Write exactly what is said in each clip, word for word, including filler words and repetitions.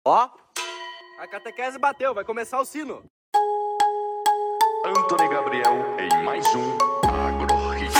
Ó, a catequese bateu, vai começar o sino. Antony Gabriel em mais um Agrohit.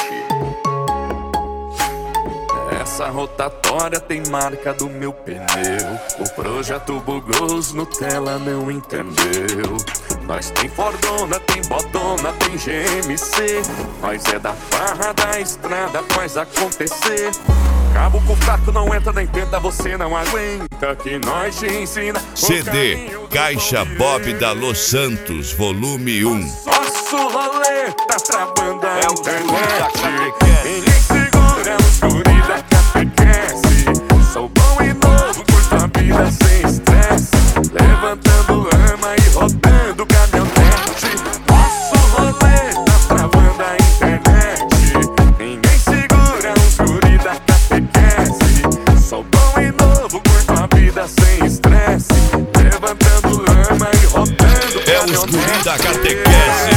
Essa rotatória tem marca do meu pneu. O projeto bugou, os Nutella não entendeu. Nós tem Fordona, tem Bodona, tem G M C. Nós é da farra da estrada, faz acontecer. Cabo com fraco não entra nem tenta, você não aguenta que nós te ensina. C D Caixa Bob da Los Santos, volume um. Nosso rolê tá travando a internet. Ninguém segura os guri da catequese. Sou bom e novo, curto a vida sem estresse. Levantando lama e rodando caminhonete. Nosso rolê tá travando a internet. Ninguém segura os guri da catequese. Sou bom e novo, curto a vida sem estresse. Levantando lama e rodando caminhonete. É os guri da catequese.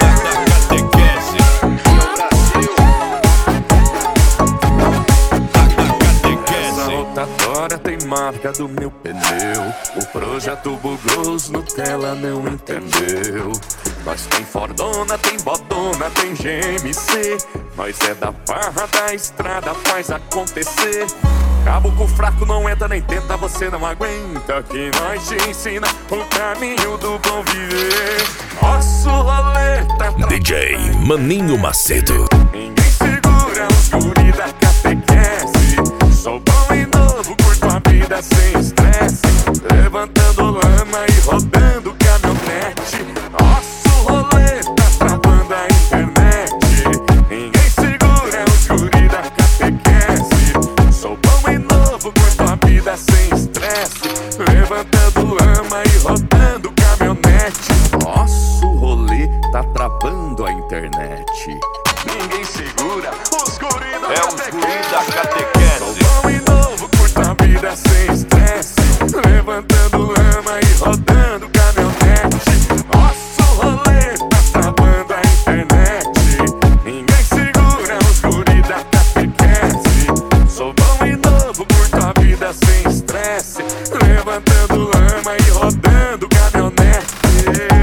Tem marca do meu pneu. O projeto bugou, os Nutella não entendeu. Nós tem Fordona, tem Bodona, tem G M C. Nós é da farra da estrada, faz acontecer. Cabo com fraco não entra nem tenta, você não aguenta que nós te ensina o caminho do bom viver. Nosso rolê tá tra... D J Maninho Macedo. Ninguém segura os guri da catequese. Sou bom e novo, curto a vida sem estresse. Levantando lama e rodando caminhonete. Nosso rolê tá travando a internet. Ninguém segura os guri da catequese. Sou bom e novo, curto a vida sem estresse. Levantando lama e rodando caminhonete. Nosso rolê tá travando a internet. Ninguém segura os guri da É os guri da catequese. Sou bom e novo, curto a vida sem estresse. Levantando lama e rodando caminhonete. Nosso rolê tá travando a internet. Ninguém segura os guri da catequese. Sou bom e novo, curto a vida sem estresse. Levantando lama e rodando caminhonete.